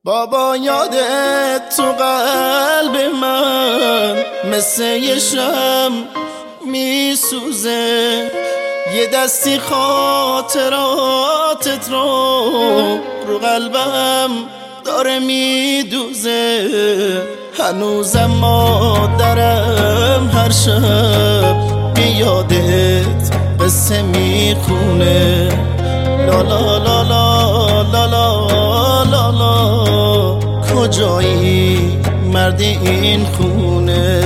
بابا یادت تو قلب من مثل یه شم میسوزه، یه دستی خاطراتت رو قلبم داره میدوزه. هنوزم مادرم هر شب یادت قصه میخونه، لا لا لا لا لا لا لا لا، کجایی مرد این خونه؟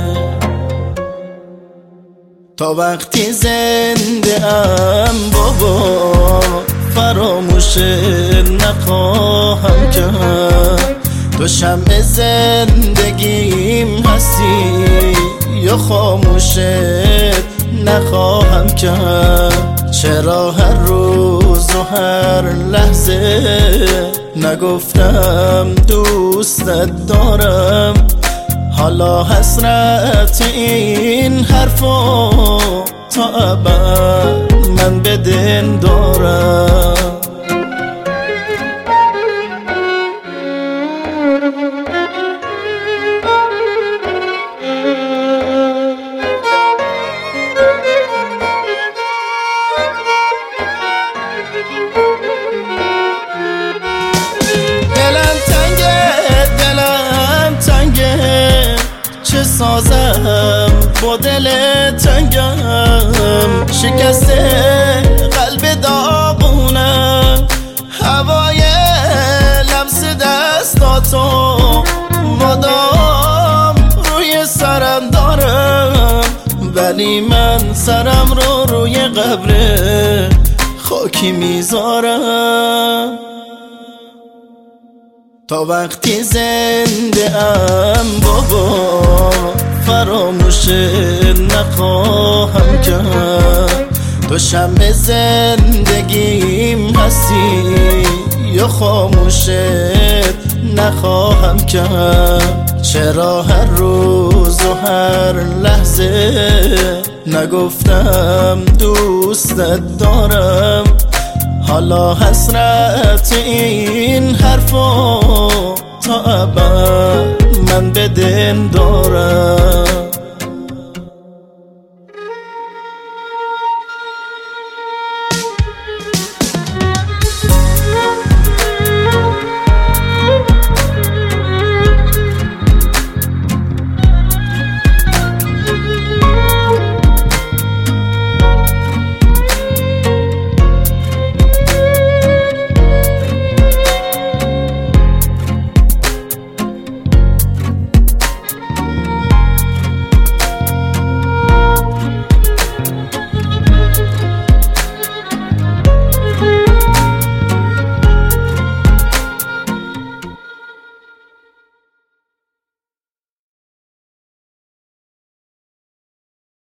تا وقتی زنده ام بابا فراموش نخواهم کرد، تو شمع زندگیم هستی یا خاموشت نخواهم کرد. چرا هر روز و هر لحظه نگفتم دوستت دارم؟ حالا حسرت این حرفا تا ابد من به دل دارم. چه سازم با دل تنگم، شکسته قلب داغونم، هوای لمس دستاتو مدام روی سرم دارم، ولی من سرم رو روی قبر خاکی میذارم. تا وقتی زنده ام بابا فراموش نخواهم کرد، تو شمع زندگیم هستی یا خاموشت نخواهم کرد. چرا هر روز و هر لحظه نگفتم دوستت دارم؟ حالا حسرت این حرفا تا ابد من به دل دارم.